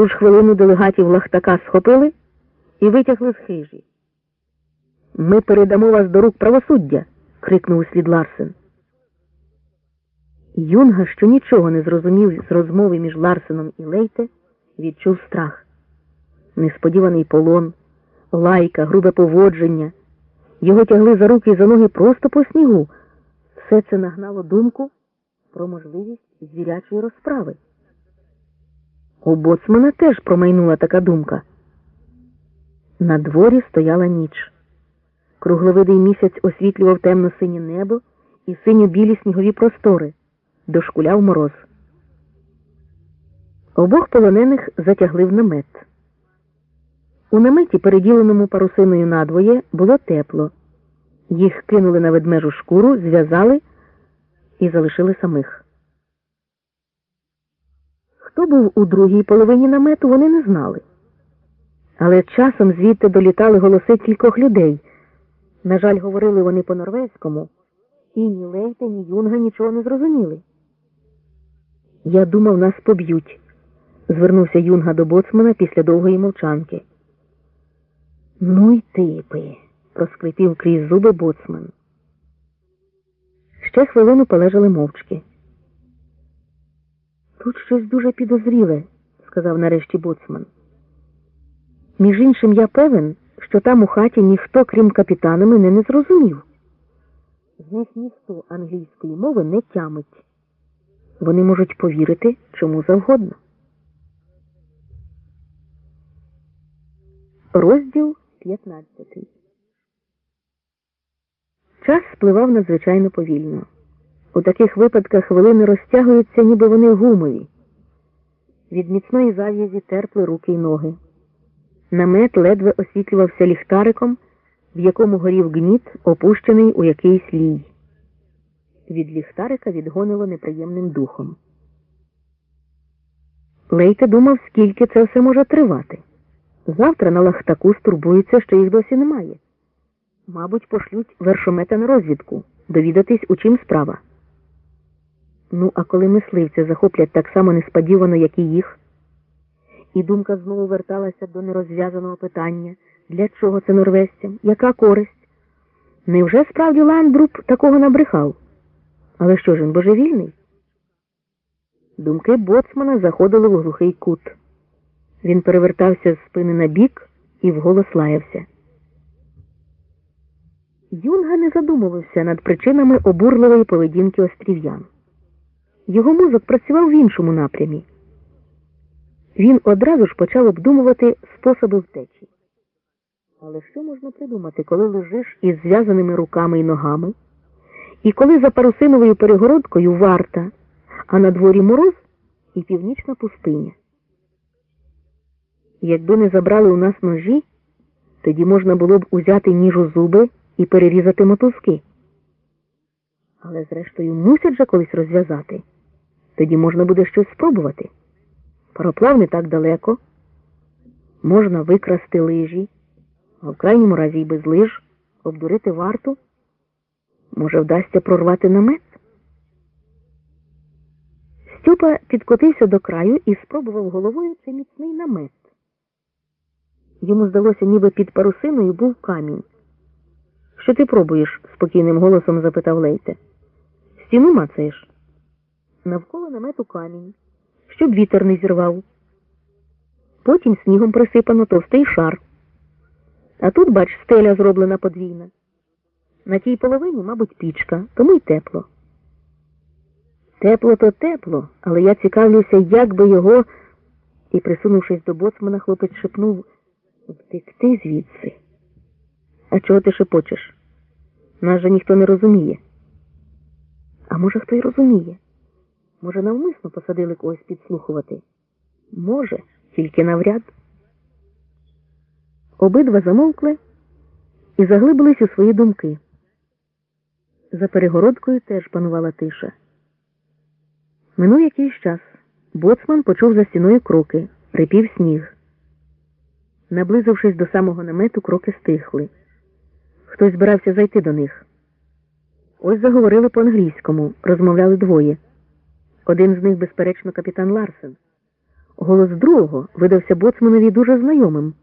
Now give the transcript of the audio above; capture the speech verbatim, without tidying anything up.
ту ж хвилину делегатів Лахтака схопили і витягли з хижі. «Ми передамо вас до рук правосуддя!» – крикнув услід Ларсен. Юнга, що нічого не зрозумів з розмови між Ларсеном і Лейте, відчув страх. Несподіваний полон, лайка, грубе поводження. Його тягли за руки і за ноги просто по снігу. Все це нагнало думку про можливість звірячої розправи. У боцмана теж промайнула така думка. На дворі стояла ніч. Кругловидий місяць освітлював темно-синє небо і синьо-білі снігові простори. Дошкуляв мороз. Обох полонених затягли в намет. У наметі, переділеному парусиною надвоє, було тепло. Їх кинули на ведмежу шкуру, зв'язали і залишили самих. Хто був у другій половині намету, вони не знали. Але часом звідти долітали голоси кількох людей. На жаль, говорили вони по-норвезькому, і ні Лейте, ні Юнга нічого не зрозуміли. «Я думав, нас поб'ють», – звернувся Юнга до боцмана після довгої мовчанки. «Ну й типи», – проскрипів крізь зуби боцман. Ще хвилину полежали мовчки. «Тут щось дуже підозріле», – сказав нарешті боцман. «Між іншим, я певен, що там у хаті ніхто, крім капітана, мене не зрозумів. З них ніхто англійської мови не тямить. Вони можуть повірити чому завгодно». Розділ п'ятнадцятий. Час спливав надзвичайно повільно. У таких випадках хвилини розтягуються, ніби вони гумові. Від міцної зав'язі терпли руки й ноги. Намет ледве освітлювався ліхтариком, в якому горів гніт, опущений у якийсь лій. Від ліхтарика відгонило неприємним духом. Лейте думав, скільки це все може тривати. Завтра на Лахтаку стурбуються, що їх досі немає. Мабуть, пошлють вершомета на розвідку, довідатись, у чим справа. Ну, а коли мисливця захоплять так само несподівано, як і їх? І думка знову верталася до нерозв'язаного питання. Для чого це норвезцям? Яка користь? Невже справді Ландруб такого набрехав? Але що ж він, божевільний? Думки боцмана заходили в глухий кут. Він перевертався з спини на бік і вголос лаявся. Юнга не задумувався над причинами обурливої поведінки острів'ян. Його мозок працював в іншому напрямі. Він одразу ж почав обдумувати способи втечі. Але що можна придумати, коли лежиш із зв'язаними руками і ногами, і коли за парусиновою перегородкою варта, а на дворі мороз і північна пустиня? Якби не забрали у нас ножі, тоді можна було б узяти ніж у зуби і перерізати мотузки. Але зрештою мусять же колись розв'язати. Тоді можна буде щось спробувати. Пароплав не так далеко. Можна викрасти лижі, а в крайньому разі й без лиж, обдурити варту. Може, вдасться прорвати намет? Стьопа підкотився до краю і спробував головою цей міцний намет. Йому здалося, ніби під парусиною був камінь. «Що ти пробуєш?» – спокійним голосом запитав Лейте. «Стіну мацаєш?» Навколо намету камінь, щоб вітер не зірвав. Потім снігом присипано товстий шар. А тут, бач, стеля зроблена подвійна. На тій половині, мабуть, пічка, тому й тепло. Тепло то тепло, але я цікавлюся, як би його, і, присунувшись до боцмана, хлопець шепнув, втекти звідси. А чого ти шепочеш? Нас же ніхто не розуміє. А може, хто й розуміє? Може, навмисно посадили когось підслухувати? Може, тільки навряд. Обидва замовкли і заглибились у свої думки. За перегородкою теж панувала тиша. Минув якийсь час. Боцман почув за стіною кроки, рипів сніг. Наблизившись до самого намету, кроки стихли. Хтось збирався зайти до них. Ось заговорили по-англійському, розмовляли двоє. Один з них, безперечно, капітан Ларсен. Голос другого видався боцманові дуже знайомим.